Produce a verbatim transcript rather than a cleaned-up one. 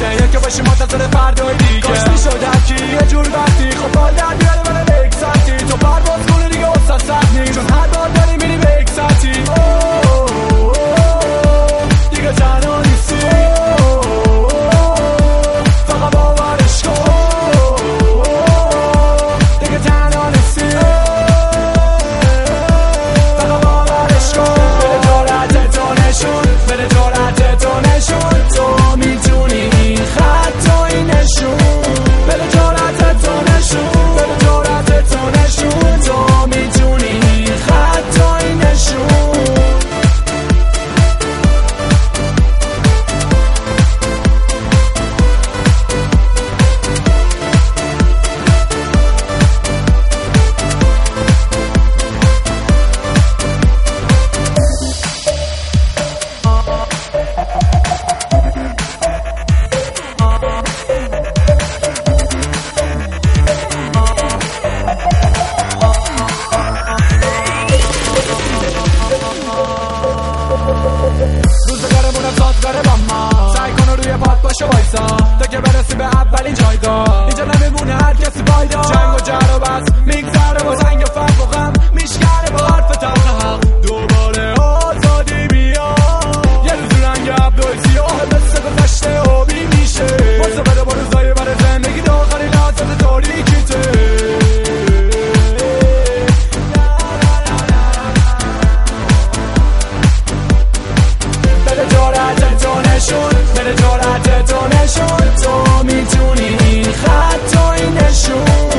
نمیشه یکی باشی منتظر فردای دیگه کاش میشد هرکی یه جور وقتی خب بال در بیاره من یک ساعتی تو پرواز کنه دیگه اصلا سخت نیست چون هر بار داری میری به یک ساعتی دیگه تنها نیستی فقط باورش کن دیگه تنها نیستی فقط باورش کن بده جرأت تو نشون بده جرأت تو نشون تو میتونی این خط و این نشون بده جرأت تو نشون بده جرأت تو نشون تو میتونی این خط و این نشون روزگارمونم سازگاره با ما سعی کن روی پات باشه وایسا تا که برسی به اولین جایگاه اینجا نمیمونه هر کسی پایدار جنگ و جر و بس میگذره با زنگ و فرق و غم میشکنه با حرف تلخ حق دوباره آزادی میاد یه روز رنگ ابروی سیاه مثل گذشته آبی میشه واسه بده با روزای بر زندگی داخلی لحظات تاریکیته بده جرأت تو نشون بده جرأت تو نشون تو میتونی این خط و این نشون